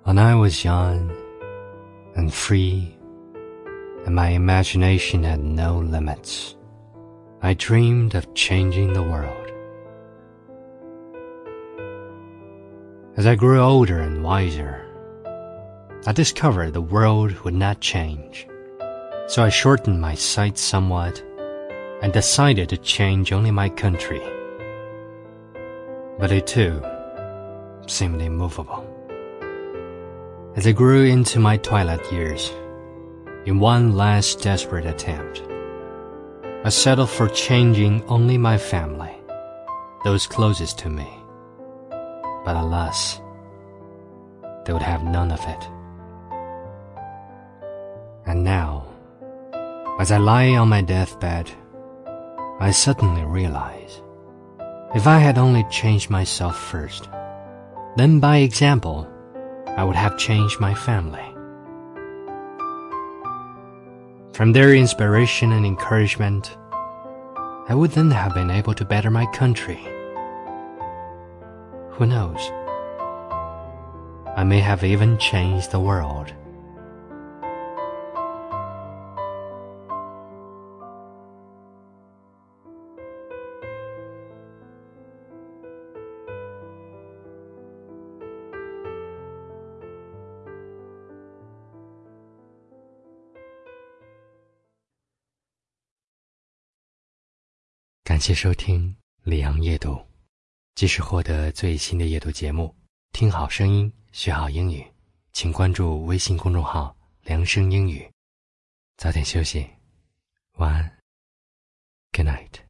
When I was young and free, and my imagination had no limits, I dreamed of changing the world. As I grew older and wiser, I discovered the world would not change, so I shortened my sights somewhat and decided to change only my country. But it too seemed immovable. As I grew into my twilight years, in one last desperate attempt, I settled for changing only my family, those closest to me. But alas, they would have none of it. And now, as I lie on my deathbed, I suddenly realize, if I had only changed myself first, then by example, I would have changed my family. From their inspiration and encouragement, I would then have been able to better my country. Who knows? I may have even changed the world.感谢收听李阳夜读，即时获得最新的夜读节目，听好声音，学好英语，请关注微信公众号良声英语。早点休息，晚安 ，Good night。